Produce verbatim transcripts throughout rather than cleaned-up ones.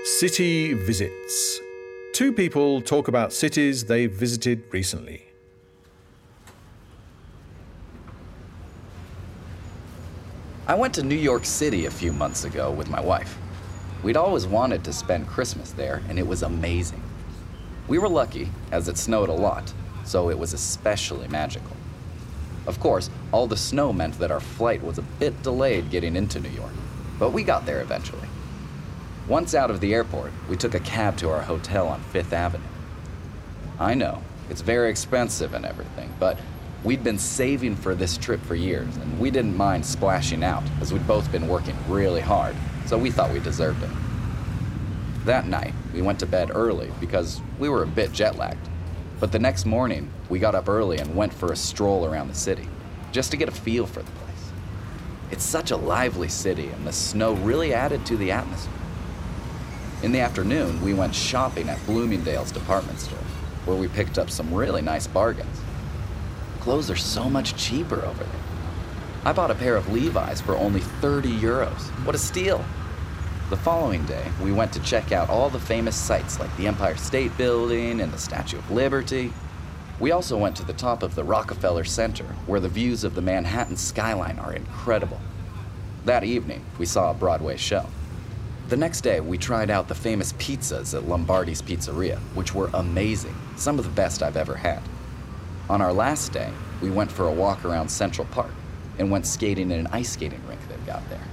City visits. Two people talk about cities they've visited recently. I went to New York City a few months ago with my wife. We'd always wanted to spend Christmas there, and it was amazing. We were lucky, as it snowed a lot, so it was especially magical. Of course, all the snow meant that our flight was a bit delayed getting into New York, but we got there eventually. Once out of the airport, we took a cab to our hotel on Fifth Avenue. I know, it's very expensive and everything, but we'd been saving for this trip for years, and we didn't mind splashing out, as we'd both been working really hard, so we thought we deserved it. That night, we went to bed early because we were a bit jet-lagged. But the next morning, we got up early and went for a stroll around the city, just to get a feel for the place. It's such a lively city, and the snow really added to the atmosphere. In the afternoon, we went shopping at Bloomingdale's department store, where we picked up some really nice bargains. Clothes are so much cheaper over there. I bought a pair of Levi's for only thirty euros. What a steal! The following day, we went to check out all the famous sites like the Empire State Building and the Statue of Liberty. We also went to the top of the Rockefeller Center, where the views of the Manhattan skyline are incredible. That evening, we saw a Broadway show. The next day, we tried out the famous pizzas at Lombardi's Pizzeria, which were amazing, some of the best I've ever had. On our last day, we went for a walk around Central Park and went skating in an ice skating rink they've got there.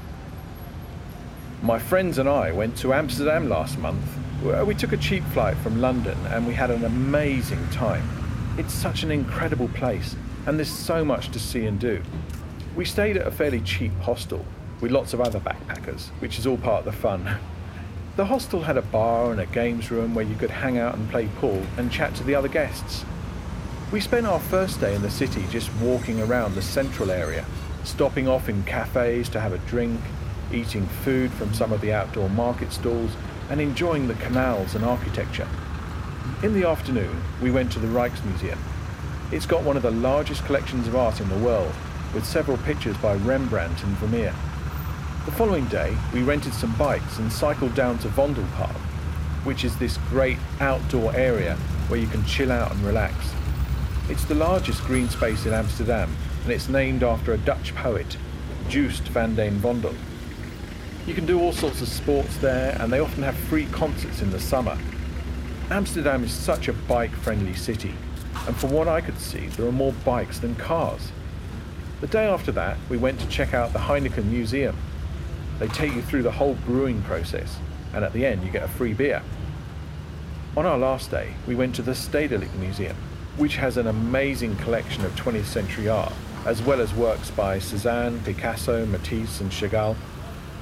My friends and I went to Amsterdam last month. We took a cheap flight from London and we had an amazing time. It's such an incredible place, and there's so much to see and do. We stayed at a fairly cheap hostel with lots of other backpackers, which is all part of the fun. The hostel had a bar and a games room where you could hang out and play pool and chat to the other guests. We spent our first day in the city just walking around the central area, stopping off in cafes to have a drink, eating food from some of the outdoor market stalls, and enjoying the canals and architecture. In the afternoon, we went to the Rijksmuseum. It's got one of the largest collections of art in the world, with several pictures by Rembrandt and Vermeer. The following day, we rented some bikes and cycled down to Vondelpark, which is this great outdoor area where you can chill out and relax. It's the largest green space in Amsterdam, and it's named after a Dutch poet, Joost van den Vondel. You can do all sorts of sports there, and they often have free concerts in the summer. Amsterdam is such a bike-friendly city, and from what I could see, there are more bikes than cars. The day after that, we went to check out the Heineken Museum. They take you through the whole brewing process, and at the end you get a free beer. On our last day, we went to the Stedelijk Museum, which has an amazing collection of twentieth century art, as well as works by Cézanne, Picasso, Matisse and Chagall.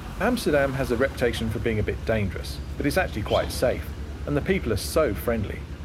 Amsterdam has a reputation for being a bit dangerous, but it's actually quite safe, and the people are so friendly.